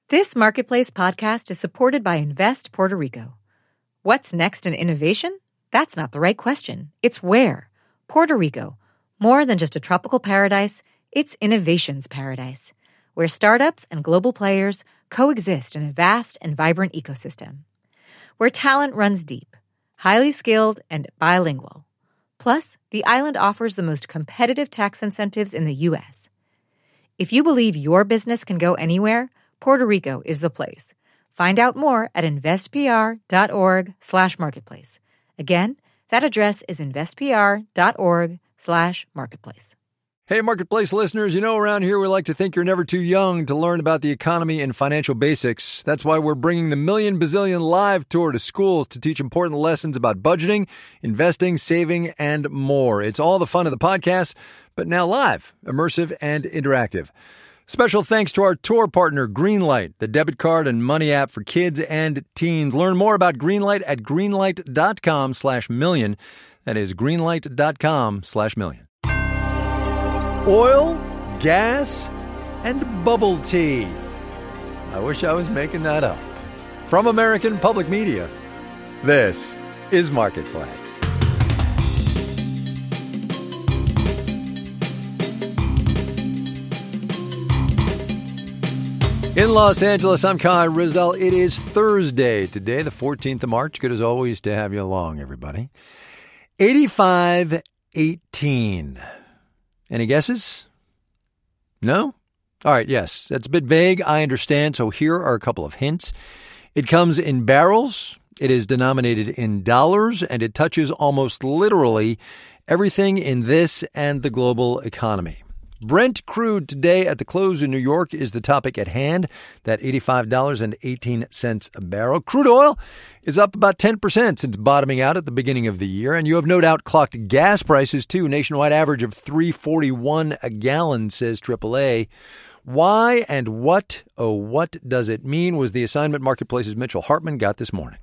This Marketplace podcast is supported by Invest Puerto Rico. What's next in innovation? That's not the right question. It's where. Puerto Rico. More than just a tropical paradise, it's innovation's paradise, where startups and global players coexist in a vast and vibrant ecosystem. Where talent runs deep, highly skilled, and bilingual. Plus, the island offers the most competitive tax incentives in the U.S. If you believe your business can go anywhere, Puerto Rico is the place. Find out more at investpr.org/marketplace. Again, that address is investpr.org/marketplace. Hey, Marketplace listeners, you know around here we like to think you're never too young to learn about the economy and financial basics. That's why we're bringing the Million Bazillion Live Tour to schools to teach important lessons about budgeting, investing, saving, and more. It's all the fun of the podcast, but now live, immersive, and interactive. Special thanks to our tour partner, Greenlight, the debit card and money app for kids and teens. Learn more about Greenlight at greenlight.com/million. That is greenlight.com/million. Oil, gas, and bubble tea. I wish I was making that up. From American Public Media, this is Marketplace. In Los Angeles, I'm Kai Ryssdal. It is Thursday today, the 14th of March. Good as always to have you along, everybody. 85.18. Any guesses? No? All right, yes. That's a bit vague, I understand, so here are a couple of hints. It comes in barrels, it is denominated in dollars, and it touches almost literally everything in this and the global economy. Brent crude today at the close in New York is the topic at hand, that $85.18 a barrel. Crude oil is up about 10% since bottoming out at the beginning of the year, and you have no doubt clocked gas prices too. Nationwide average of $3.41 a gallon, says AAA. Why and what does it mean was the assignment Marketplace's Mitchell Hartman got this morning.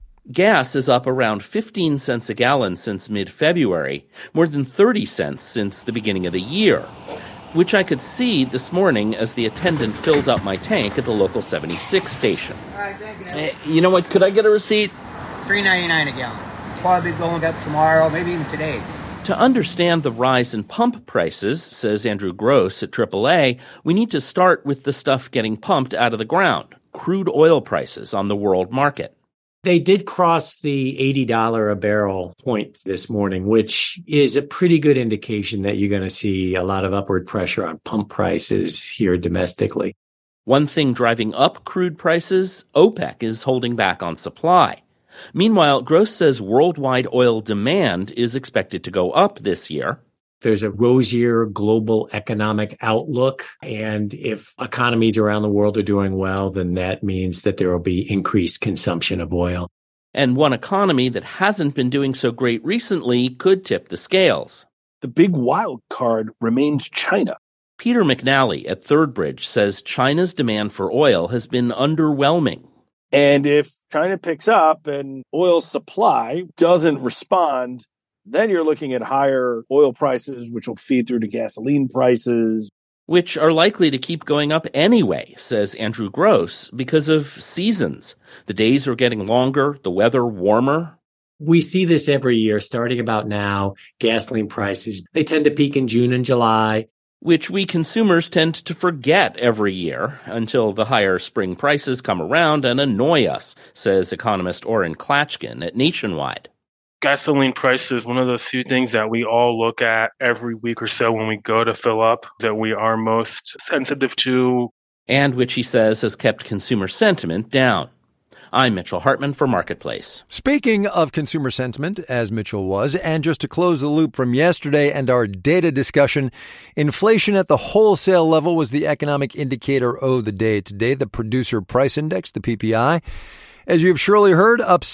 Gas is up around 15 cents a gallon since mid-February, more than 30 cents since the beginning of the year, which I could see this morning as the attendant filled up my tank at the local 76 station. All right, thank you. Hey, you know what? Could I get a receipt? $3.99 a gallon. Probably going up tomorrow, maybe even today. To understand the rise in pump prices, says Andrew Gross at AAA, we need to start with the stuff getting pumped out of the ground, crude oil prices on the world market. They did cross the $80 a barrel point this morning, which is a pretty good indication that you're going to see a lot of upward pressure on pump prices here domestically. One thing driving up crude prices, OPEC is holding back on supply. Meanwhile, Gross says worldwide oil demand is expected to go up this year. There's a rosier global economic outlook, and if economies around the world are doing well, then that means that there will be increased consumption of oil. And one economy that hasn't been doing so great recently could tip the scales. The big wild card remains China. Peter McNally at Third Bridge says China's demand for oil has been underwhelming. And if China picks up and oil supply doesn't respond, then you're looking at higher oil prices, which will feed through to gasoline prices. Which are likely to keep going up anyway, says Andrew Gross, because of seasons. The days are getting longer, the weather warmer. We see this every year, starting about now. Gasoline prices, they tend to peak in June and July. Which we consumers tend to forget every year until the higher spring prices come around and annoy us, says economist Oren Klatchkin at Nationwide. Gasoline price is one of those few things that we all look at every week or so when we go to fill up, that we are most sensitive to. And which he says has kept consumer sentiment down. I'm Mitchell Hartman for Marketplace. Speaking of consumer sentiment, as Mitchell was, and just to close the loop from yesterday and our data discussion, inflation at the wholesale level was the economic indicator of the day today, the Producer Price Index, the PPI. As you've surely heard, up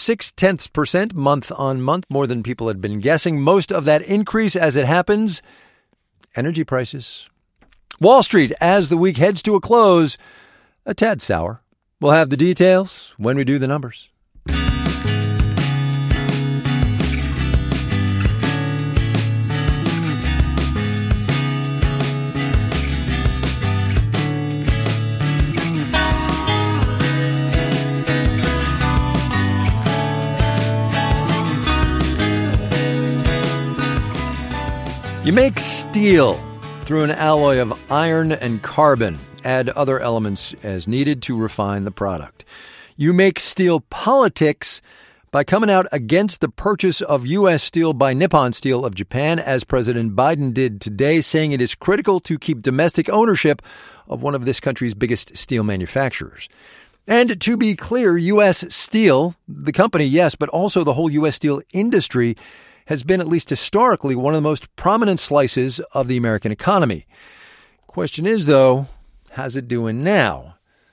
0.6% month on month, more than people had been guessing. Most of that increase, as it happens, energy prices. Wall Street, as the week heads to a close, a tad sour. We'll have the details when we do the numbers. You make steel through an alloy of iron and carbon. Add other elements as needed to refine the product. You make steel politics by coming out against the purchase of U.S. steel by Nippon Steel of Japan, as President Biden did today, saying it is critical to keep domestic ownership of one of this country's biggest steel manufacturers. And to be clear, U.S. Steel, the company, yes, but also the whole U.S. steel industry, has been, at least historically, one of the most prominent slices of the American economy. Question is, though, how's it doing now?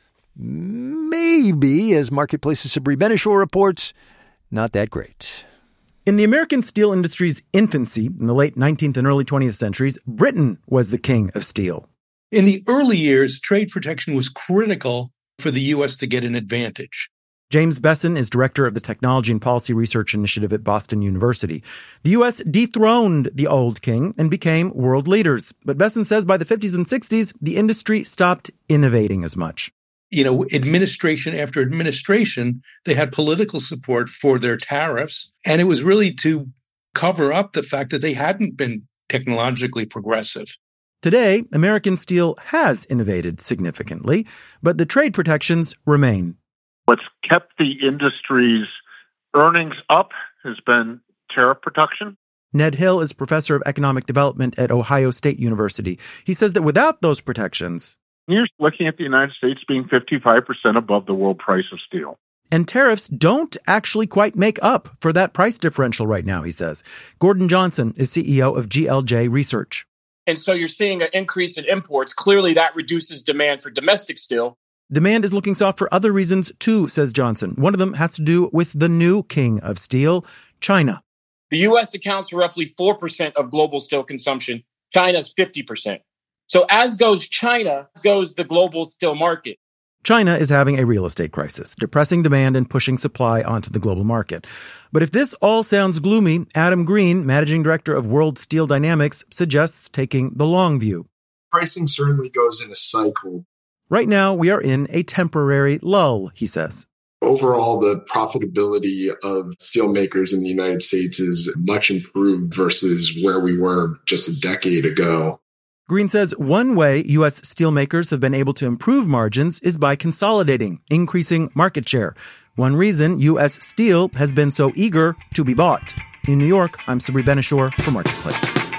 Maybe, as Marketplace's Sabri Benishore reports, not that great. In the American steel industry's infancy in the late 19th and early 20th centuries, Britain was the king of steel. In the early years, trade protection was critical for the U.S. to get an advantage. James Besson is director of the Technology and Policy Research Initiative at Boston University. The U.S. dethroned the old king and became world leaders. But Besson says by the 50s and 60s, the industry stopped innovating as much. Administration after administration, they had political support for their tariffs. And it was really to cover up the fact that they hadn't been technologically progressive. Today, American steel has innovated significantly, but the trade protections remain. What's kept the industry's earnings up has been tariff protection. Ned Hill is professor of economic development at Ohio State University. He says that without those protections, you're looking at the United States being 55% above the world price of steel. And tariffs don't actually quite make up for that price differential right now, he says. Gordon Johnson is CEO of GLJ Research. And so you're seeing an increase in imports. Clearly, that reduces demand for domestic steel. Demand is looking soft for other reasons, too, says Johnson. One of them has to do with the new king of steel, China. The U.S. accounts for roughly 4% of global steel consumption. China's 50%. So as goes China, goes the global steel market. China is having a real estate crisis, depressing demand and pushing supply onto the global market. But if this all sounds gloomy, Adam Green, managing director of World Steel Dynamics, suggests taking the long view. Pricing certainly goes in a cycle. Right now, we are in a temporary lull, he says. Overall, the profitability of steelmakers in the United States is much improved versus where we were just a decade ago. Green says one way U.S. steelmakers have been able to improve margins is by consolidating, increasing market share. One reason U.S. steel has been so eager to be bought. In New York, I'm Sabri Benishore for Marketplace.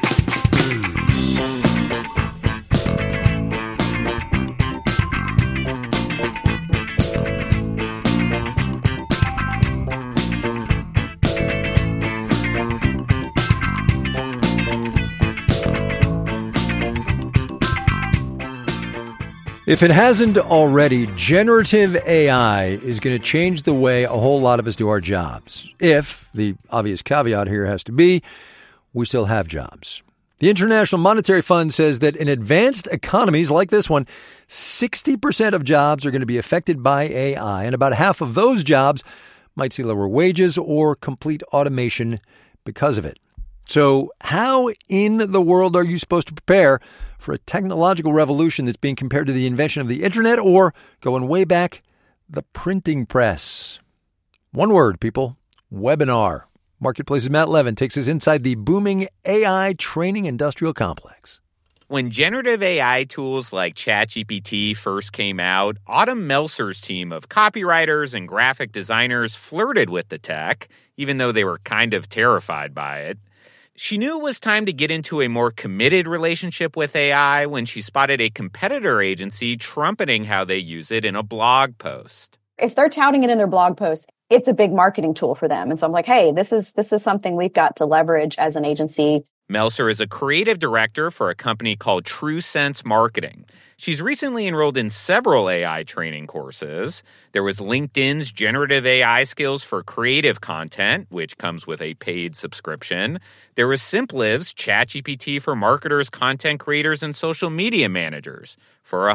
If it hasn't already, generative AI is going to change the way a whole lot of us do our jobs. If, the obvious caveat here has to be, we still have jobs. The International Monetary Fund says that in advanced economies like this one, 60% of jobs are going to be affected by AI, and about half of those jobs might see lower wages or complete automation because of it. So how in the world are you supposed to prepare for a technological revolution that's being compared to the invention of the internet or, going way back, the printing press? One word, people: webinar. Marketplace's Matt Levin takes us inside the booming AI training industrial complex. When generative AI tools like ChatGPT first came out, Autumn Melser's team of copywriters and graphic designers flirted with the tech, even though they were kind of terrified by it. She knew it was time to get into a more committed relationship with AI when she spotted a competitor agency trumpeting how they use it in a blog post. If they're touting it in their blog post, it's a big marketing tool for them. And so I'm like, hey, this is something we've got to leverage as an agency. Melser is a creative director for a company called TrueSense Marketing. She's recently enrolled in several AI training courses. There was LinkedIn's Generative AI Skills for Creative Content, which comes with a paid subscription. There was Simpliv's ChatGPT for Marketers, Content Creators, and Social Media Managers for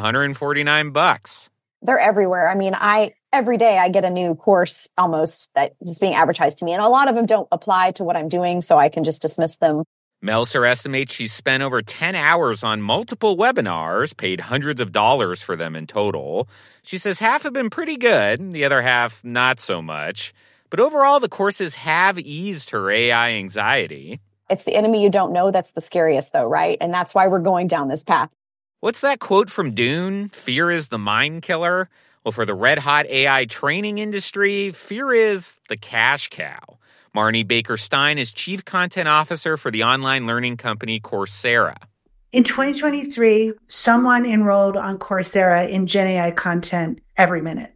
$149. They're everywhere. I mean, every day I get a new course almost that is being advertised to me. And a lot of them don't apply to what I'm doing, so I can just dismiss them. Melser estimates she's spent over 10 hours on multiple webinars, paid hundreds of dollars for them in total. She says half have been pretty good, the other half not so much. But overall, the courses have eased her AI anxiety. It's the enemy you don't know that's the scariest, though, right? And that's why we're going down this path. What's that quote from Dune? Fear is the mind killer. Well, for the red-hot AI training industry, fear is the cash cow. Marnie Baker-Stein is Chief Content Officer for the online learning company Coursera. In 2023, someone enrolled on Coursera in Gen AI content every minute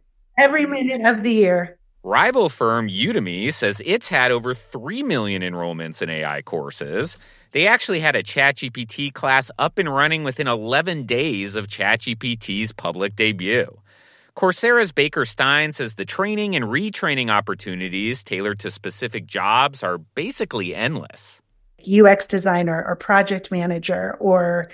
of the year. Rival firm Udemy says it's had over 3 million enrollments in AI courses. They actually had a ChatGPT class up and running within 11 days of ChatGPT's public debut. Coursera's Baker-Stein says the training and retraining opportunities tailored to specific jobs are basically endless. UX designer or project manager or,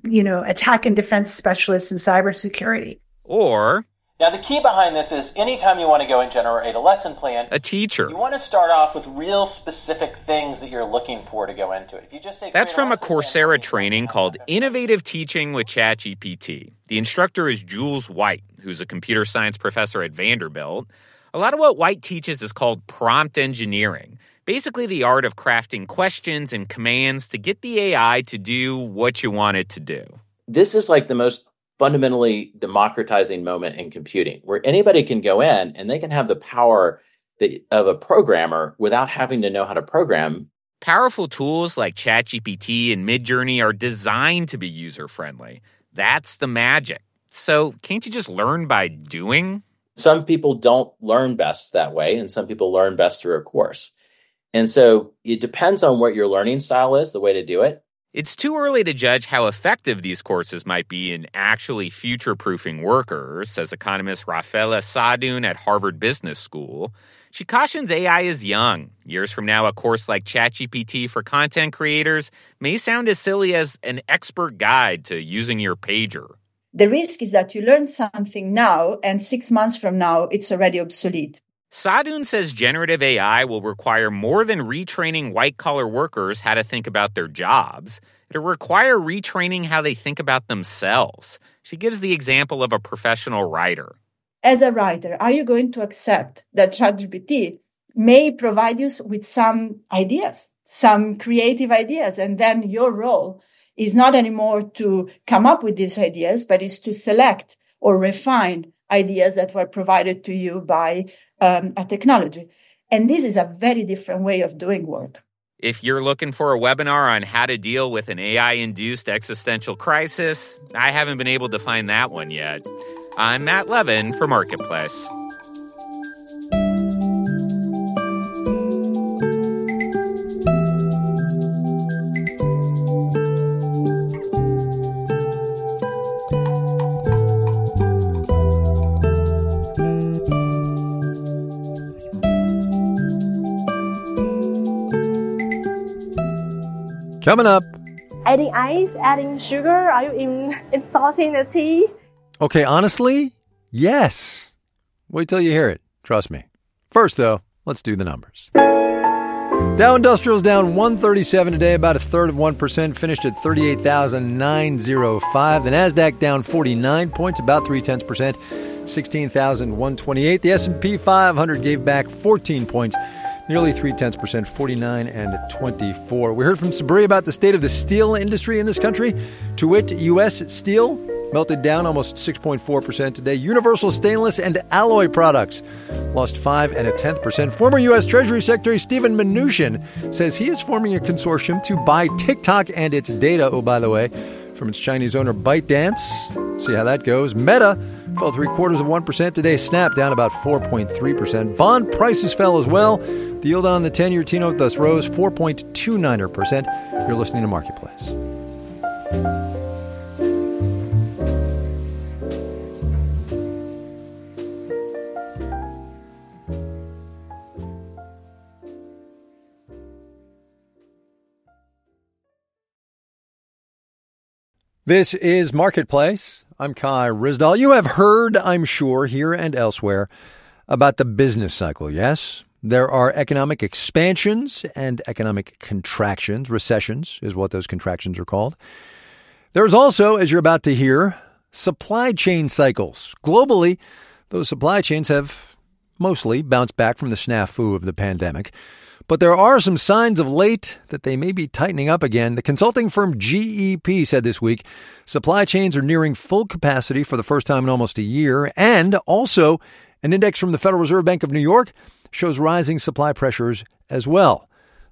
attack and defense specialist in cybersecurity. Or now, the key behind this is anytime you want to go and generate a lesson plan, a teacher. You want to start off with real specific things that you're looking for to go into it. If you just say that's from a Coursera training called Innovative Teaching with ChatGPT. The instructor is Jules White, who's a computer science professor at Vanderbilt. A lot of what White teaches is called prompt engineering, basically the art of crafting questions and commands to get the AI to do what you want it to do. This is like the most fundamentally democratizing moment in computing, where anybody can go in and they can have the power of a programmer without having to know how to program. Powerful tools like ChatGPT and Midjourney are designed to be user-friendly. That's the magic. So can't you just learn by doing? Some people don't learn best that way, and some people learn best through a course. And so it depends on what your learning style is, the way to do it. It's too early to judge how effective these courses might be in actually future-proofing workers, says economist Rafaela Sadun at Harvard Business School. She cautions AI is young. Years from now, a course like ChatGPT for content creators may sound as silly as an expert guide to using your pager. The risk is that you learn something now, and 6 months from now, it's already obsolete. Sadun says generative AI will require more than retraining white-collar workers how to think about their jobs. It'll require retraining how they think about themselves. She gives the example of a professional writer. As a writer, are you going to accept that ChatGPT may provide you with some ideas, some creative ideas, and then your role is not anymore to come up with these ideas, but is to select or refine ideas that were provided to you by a technology. And this is a very different way of doing work. If you're looking for a webinar on how to deal with an AI-induced existential crisis, I haven't been able to find that one yet. I'm Matt Levin for Marketplace. Coming up. Adding ice, adding sugar, are you insulting the tea? Okay, honestly, yes. Wait till you hear it. Trust me. First, though, let's do the numbers. Dow Industrial's down 137 today, about 1/3%, finished at 38,905. The NASDAQ down 49 points, about 0.3%, 16,128. The S&P 500 gave back 14 points, nearly 0.3%, 49 and 24. We heard from Sabri about the state of the steel industry in this country. To wit, U.S. Steel melted down almost 6.4% today. Universal Stainless and Alloy Products lost 5.1%. Former U.S. Treasury Secretary Steven Mnuchin says he is forming a consortium to buy TikTok and its data, oh, by the way, from its Chinese owner ByteDance. See how that goes. Meta fell 0.75% today. Snap down about 4.3%. Bond prices fell as well. The yield on the 10-year T-note thus rose 4.29%. You're listening to Marketplace. This is Marketplace. I'm Kai Ryssdal. You have heard, I'm sure, here and elsewhere, about the business cycle, yes? There are economic expansions and economic contractions. Recessions is what those contractions are called. There's also, as you're about to hear, supply chain cycles. Globally, those supply chains have mostly bounced back from the snafu of the pandemic. But there are some signs of late that they may be tightening up again. The consulting firm GEP said this week supply chains are nearing full capacity for the first time in almost a year. And also, an index from the Federal Reserve Bank of New York shows rising supply pressures as well.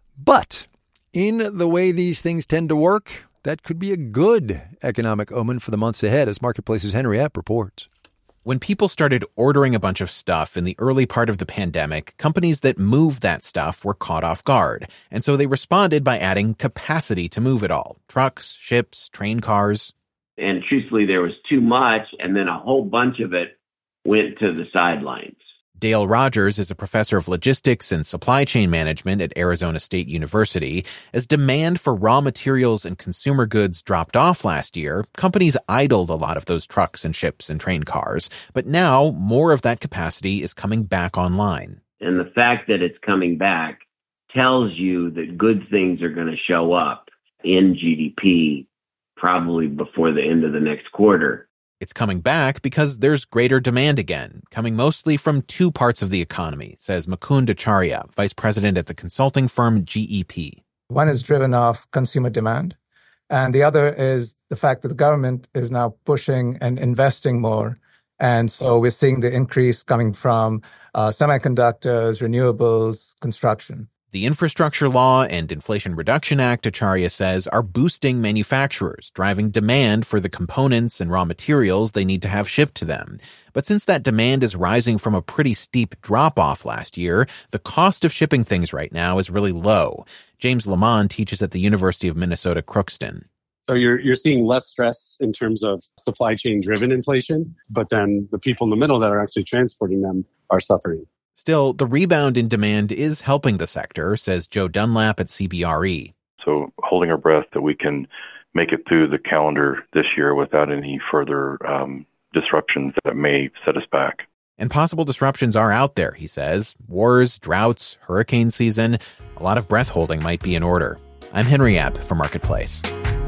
But in the way these things tend to work, that could be a good economic omen for the months ahead, as Marketplace's Henry Epp reports. When people started ordering a bunch of stuff in the early part of the pandemic, companies that moved that stuff were caught off guard. And so they responded by adding capacity to move it all. Trucks, ships, train cars. And truthfully, there was too much, and then a whole bunch of it went to the sidelines. Dale Rogers is a professor of logistics and supply chain management at Arizona State University. As demand for raw materials and consumer goods dropped off last year, companies idled a lot of those trucks and ships and train cars. But now more of that capacity is coming back online. And the fact that it's coming back tells you that good things are going to show up in GDP probably before the end of the next quarter. It's coming back because there's greater demand again, coming mostly from two parts of the economy, says Mukund Acharya, vice president at the consulting firm GEP. One is driven off consumer demand, and the other is the fact that the government is now pushing and investing more. And so we're seeing the increase coming from semiconductors, renewables, construction. The Infrastructure Law and Inflation Reduction Act, Acharya says, are boosting manufacturers, driving demand for the components and raw materials they need to have shipped to them. But since that demand is rising from a pretty steep drop-off last year, the cost of shipping things right now is really low. James Lamond teaches at the University of Minnesota Crookston. So you're seeing less stress in terms of supply chain driven inflation, but then the people in the middle that are actually transporting them are suffering. Still, the rebound in demand is helping the sector, says Joe Dunlap at CBRE. So holding our breath that we can make it through the calendar this year without any further disruptions that may set us back. And possible disruptions are out there, he says. Wars, droughts, hurricane season. A lot of breath holding might be in order. I'm Henry Epp for Marketplace.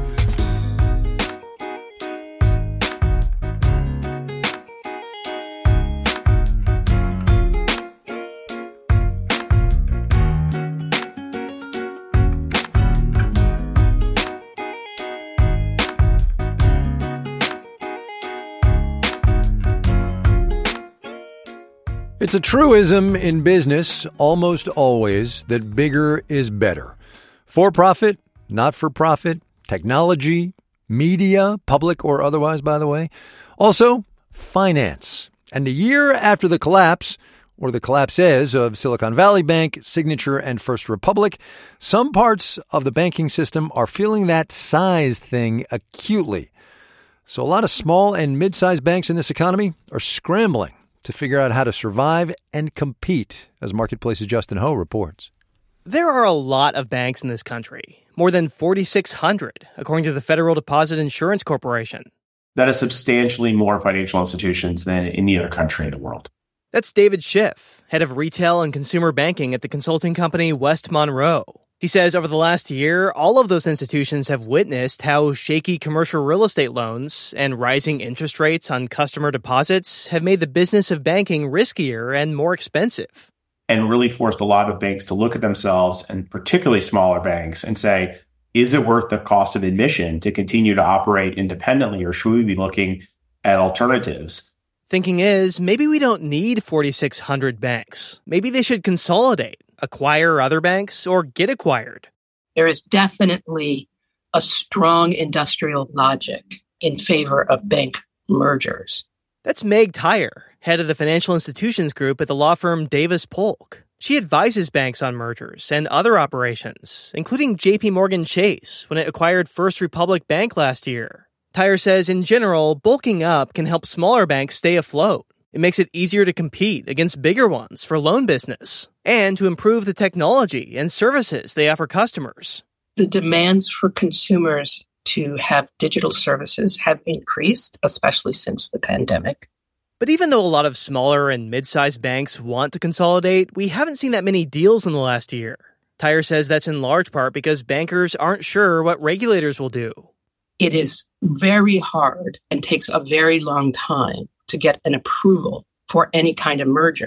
It's a truism in business, almost always, that bigger is better. For-profit, not-for-profit, technology, media, public or otherwise, by the way. Also, finance. And a year after the collapse, or the collapses of Silicon Valley Bank, Signature, and First Republic, some parts of the banking system are feeling that size thing acutely. So a lot of small and mid-sized banks in this economy are scrambling to figure out how to survive and compete, as Marketplace's Justin Ho reports. There are a lot of banks in this country, more than 4,600, according to the Federal Deposit Insurance Corporation. That is substantially more financial institutions than any other country in the world. That's David Schiff, head of retail and consumer banking at the consulting company West Monroe. He says over the last year, all of those institutions have witnessed how shaky commercial real estate loans and rising interest rates on customer deposits have made the business of banking riskier and more expensive. And really forced a lot of banks to look at themselves, and particularly smaller banks, and say, is it worth the cost of admission to continue to operate independently, or should we be looking at alternatives? Thinking is, maybe we don't need 4,600 banks. Maybe they should consolidate, acquire other banks, or get acquired. There is definitely a strong industrial logic in favor of bank mergers. That's Meg Tyre, head of the financial institutions group at the law firm Davis Polk. She advises banks on mergers and other operations, including J.P. Morgan Chase when it acquired First Republic Bank last year. Tyre says, in general, bulking up can help smaller banks stay afloat. It makes it easier to compete against bigger ones for loan business and to improve the technology and services they offer customers. The demands for consumers to have digital services have increased, especially since the pandemic. But even though a lot of smaller and mid-sized banks want to consolidate, we haven't seen that many deals in the last year. Tyre says that's in large part because bankers aren't sure what regulators will do. It is very hard and takes a very long time to get an approval for any kind of merger.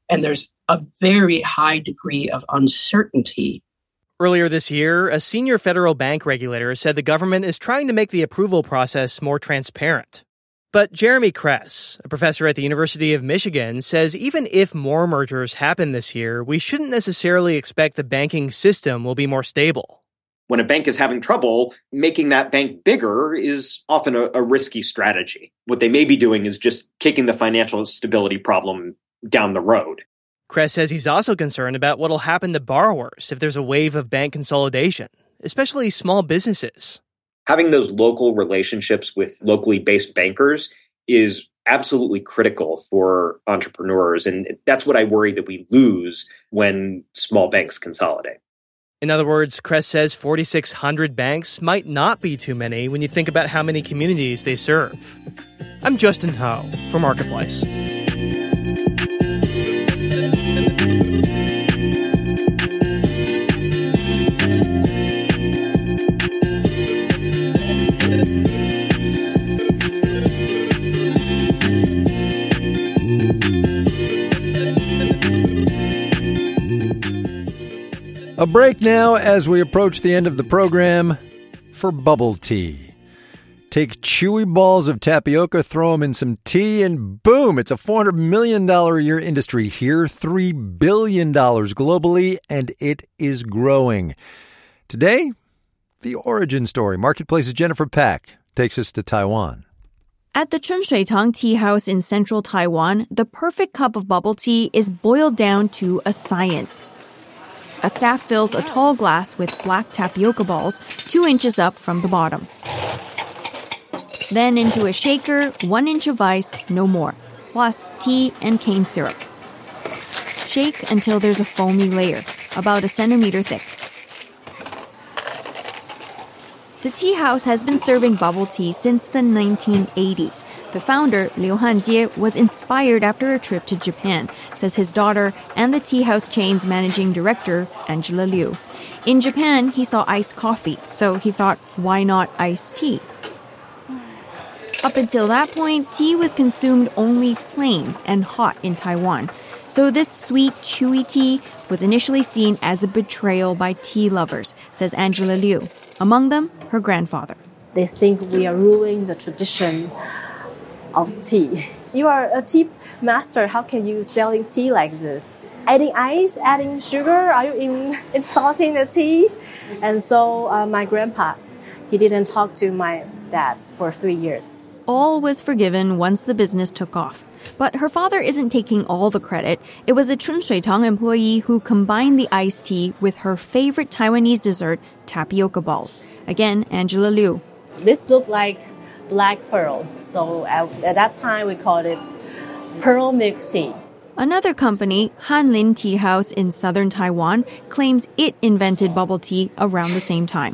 And there's a very high degree of uncertainty. Earlier this year, a senior federal bank regulator said the government is trying to make the approval process more transparent. But Jeremy Kress, a professor at the University of Michigan, says even if more mergers happen this year, we shouldn't necessarily expect the banking system will be more stable. When a bank is having trouble, making that bank bigger is often a risky strategy. What they may be doing is just kicking the financial stability problem down the road. Kress says he's also concerned about what will happen to borrowers if there's a wave of bank consolidation, especially small businesses. Having those local relationships with locally based bankers is absolutely critical for entrepreneurs. And that's what I worry that we lose when small banks consolidate. In other words, Kress says 4,600 banks might not be too many when you think about how many communities they serve. I'm Justin Ho for Marketplace. A break now as we approach the end of the program for bubble tea. Take chewy balls of tapioca, throw them in some tea, and boom, it's a $400 million a year industry here, $3 billion globally, and it is growing. Today, the origin story. Marketplace's Jennifer Pack takes us to Taiwan. At the Chunshuitang Tea House in central Taiwan, the perfect cup of bubble tea is boiled down to a science. A staff fills a tall glass with black tapioca balls 2 inches up from the bottom. Then into a shaker, 1 inch of ice, no more, plus tea and cane syrup. Shake until there's a foamy layer, about 1 centimeter thick. The tea house has been serving bubble tea since the 1980s. The founder, Liu Hanjie, was inspired after a trip to Japan, says his daughter and the tea house chain's managing director, Angela Liu. In Japan, he saw iced coffee, so he thought, why not iced tea? Up until that point, tea was consumed only plain and hot in Taiwan. So this sweet, chewy tea was initially seen as a betrayal by tea lovers, says Angela Liu. Among them, her grandfather. They think we are ruining the tradition of tea. You are a tea master. How can you selling tea like this? Adding ice, adding sugar? Are you insulting the tea? And so my grandpa, he didn't talk to my dad for 3 years. All was forgiven once the business took off. But her father isn't taking all the credit. It was a Chunshuitang employee who combined the iced tea with her favorite Taiwanese dessert, tapioca balls. Again, Angela Liu. This looked like black pearl. So at that time, we called it pearl mixed tea. Another company, Hanlin Tea House in southern Taiwan, claims it invented bubble tea around the same time.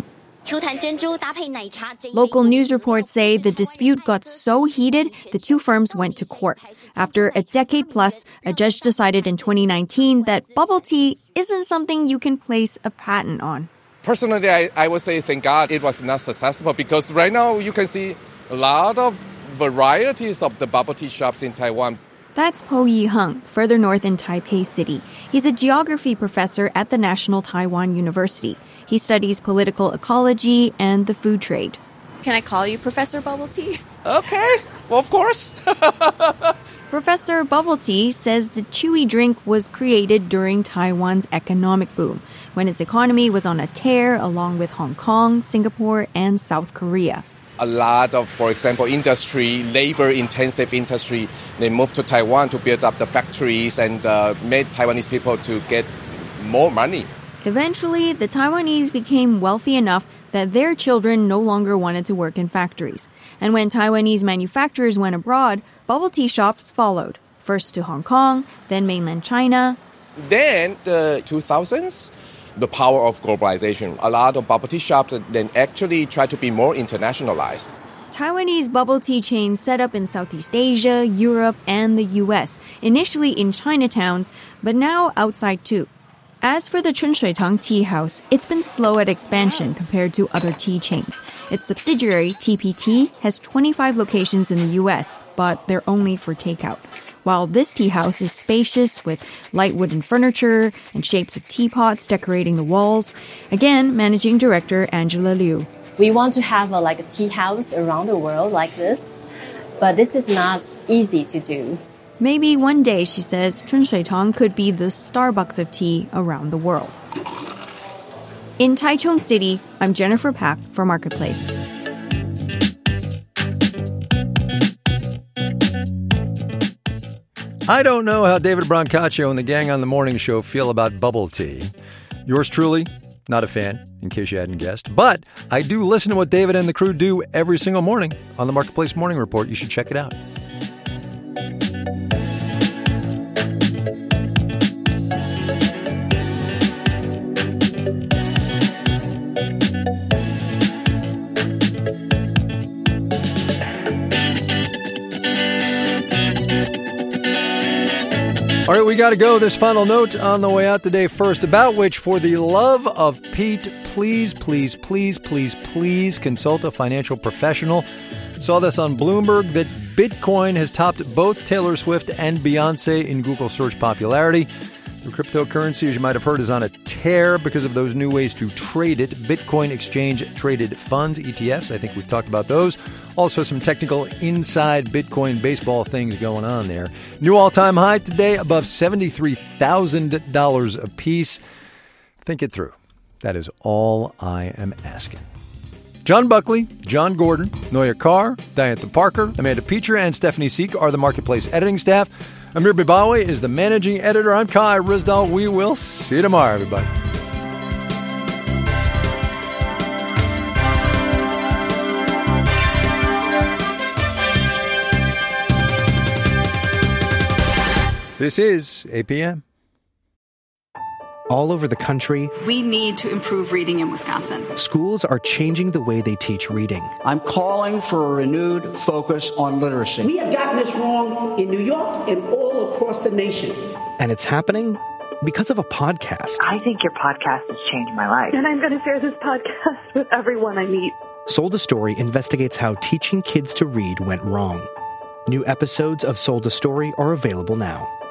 Local news reports say the dispute got so heated, the two firms went to court. After a decade plus, a judge decided in 2019 that bubble tea isn't something you can place a patent on. Personally, I would say thank God it was not successful because right now you can see a lot of varieties of the bubble tea shops in Taiwan. That's Po Yi-hung, further north in Taipei City. He's a geography professor at the National Taiwan University. He studies political ecology and the food trade. Can I call you Professor Bubble Tea? Okay, well, of course. Professor Bubble Tea says the chewy drink was created during Taiwan's economic boom, when its economy was on a tear along with Hong Kong, Singapore, and South Korea. A lot of, for example, industry, labor-intensive industry, they moved to Taiwan to build up the factories and made Taiwanese people to get more money. Eventually, the Taiwanese became wealthy enough that their children no longer wanted to work in factories. And when Taiwanese manufacturers went abroad, bubble tea shops followed, first to Hong Kong, then mainland China. Then, the 2000s, the power of globalization. A lot of bubble tea shops then actually try to be more internationalized. Taiwanese bubble tea chains set up in Southeast Asia, Europe, and the U.S., initially in Chinatowns, but now outside too. As for the Chunshuitang Tea House, it's been slow at expansion compared to other tea chains. Its subsidiary, TPT, has 25 locations in the U.S., but they're only for takeout. While this tea house is spacious with light wooden furniture and shapes of teapots decorating the walls. Again, managing director Angela Liu. We want to have a tea house around the world like this, but this is not easy to do. Maybe one day, she says, Chunshuitang could be the Starbucks of tea around the world. In Taichung City, I'm Jennifer Pak for Marketplace. I don't know how David Brancaccio and the gang on the morning show feel about bubble tea. Yours truly, not a fan, in case you hadn't guessed. But I do listen to what David and the crew do every single morning on the Marketplace Morning Report. You should check it out. All right, we got to go. This final note on the way out today first, about which, for the love of Pete, please consult a financial professional. Saw this on Bloomberg that Bitcoin has topped both Taylor Swift and Beyonce in Google search popularity. The cryptocurrency, as you might have heard, is on a tear because of those new ways to trade it. Bitcoin Exchange Traded Funds, ETFs. I think we've talked about those. Also, some technical inside Bitcoin baseball things going on there. New all-time high today, above $73,000 a piece. Think it through. That is all I am asking. John Buckley, John Gordon, Noya Carr, Diantha Parker, Amanda Peacher, and Stephanie Seek are the Marketplace editing staff. Amir Bibawi is the managing editor. I'm Kai Rizdal. We will see you tomorrow, everybody. This is APM. All over the country, we need to improve reading in Wisconsin. Schools are changing the way they teach reading. I'm calling for a renewed focus on literacy. We have gotten this wrong in New York and all across the nation. And it's happening because of a podcast. I think your podcast has changed my life. And I'm going to share this podcast with everyone I meet. Sold a Story investigates how teaching kids to read went wrong. New episodes of Sold a Story are available now.